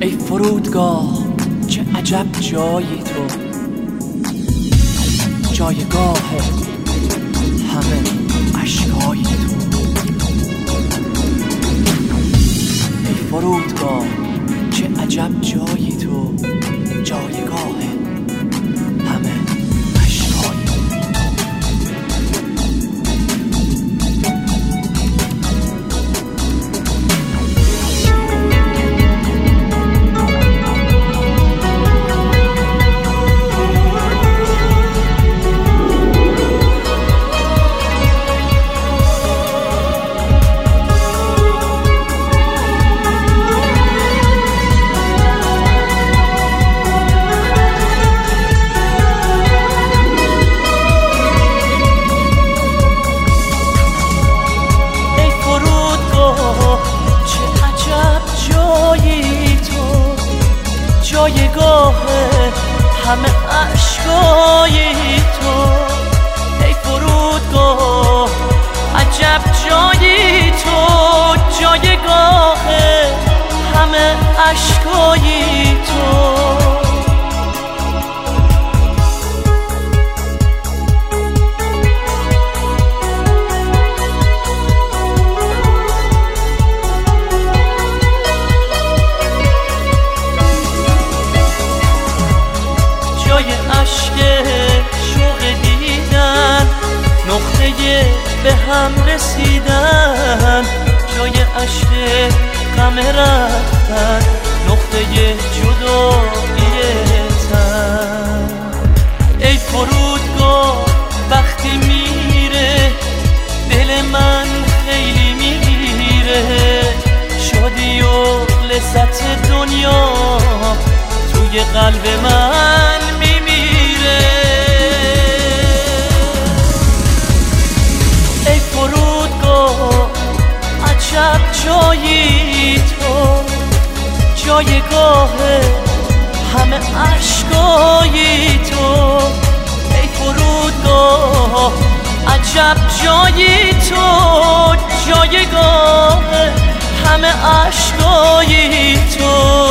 ای فرودگاه چه عجب جایی تو، جایگاه همه اشکای تو. ای فرودگاه چه عجب جایی تو، جایگاه همه اشکای تو. جایگاه همه اشکای تو. ای فرودگاه عجب جایی تو، جایگاه همه اشکای تو. جای عشق شوق دیدن، نقطه به هم رسیدن. جای عشق غم رفتن، نقطه جدایی تن. ای فرودگاه وقتی میره دل من خیلی میره، شادی و لذت دنیا توی قلب من میمیره. ای فرودگاه عجب جایی تو، جایگاه همه اشکای تو. ای فرودگاه عجب جایی تو، جایگاه همه اشکای تو.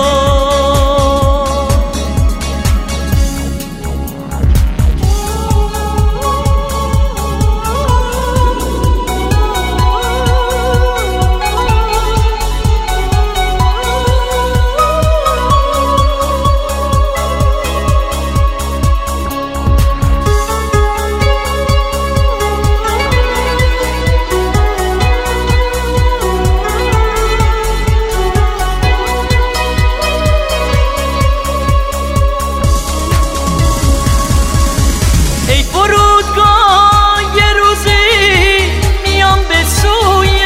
ای فرودگاه یه روزی میام به سویت،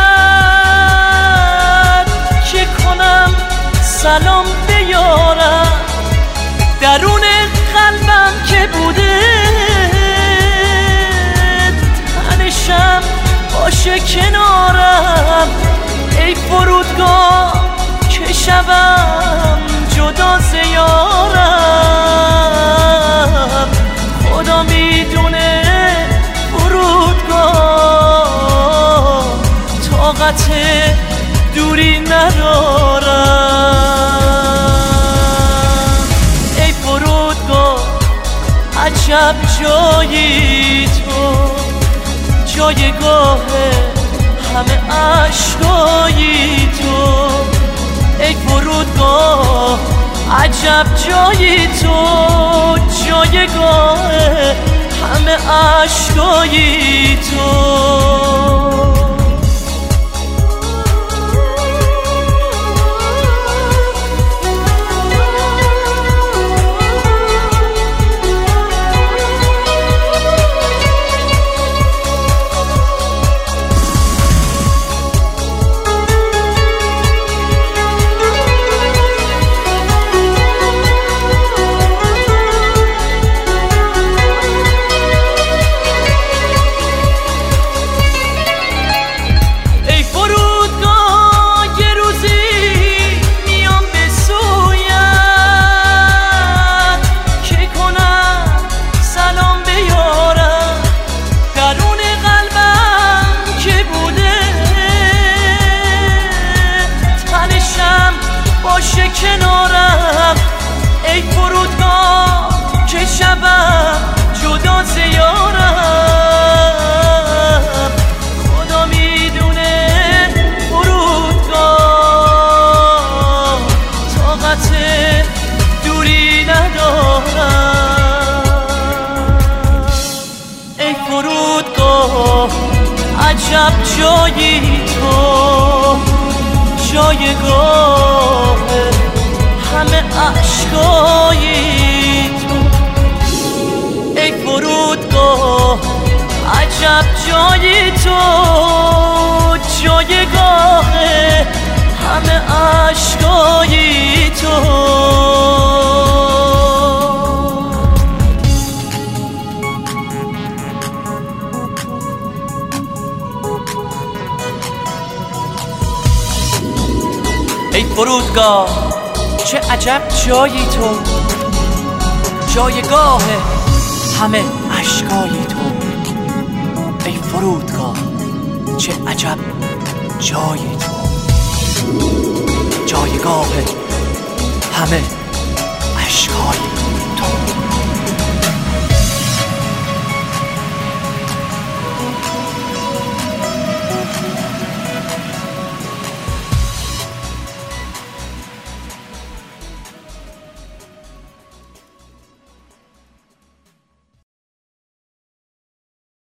که کنم سلام بیارم. درون قلبم که بوده تنشم باشه کنارم. ای فرودگاه که شبم جدا زیارم. خدا میدونه فرودگاه طاقت دوری ندارم. ای فرودگاه عجب جایی تو، جایگاه همه اشکای تو. ای فرودگاه عجب جایی تو، جایگاه همه اشکای تو. عجب جایی تو، جایگاه همه عشقای تو. ای فرودگاه عجب جایی تو، جایگاه همه عشقای تو. ای فرودگاه چه عجب جایی تو، جایگاه همه عشقای تو. ای فرودگاه چه عجب جایی تو، جایگاه همه عشقای تو.